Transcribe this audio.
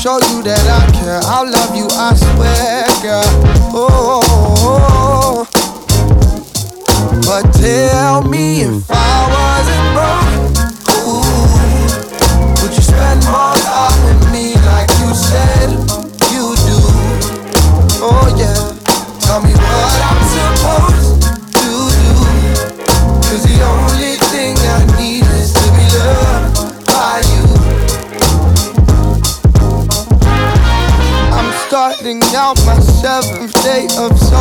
show you that I care. I'll love you, I swear, girl. Oh, but tell me if I wasn't broke, ooh, would you spend more time with me like you said you do? Oh yeah, tell me what I'm supposed to do, 'cause the only thing I need is to be loved by you. I'm starting out my 7th day of summer.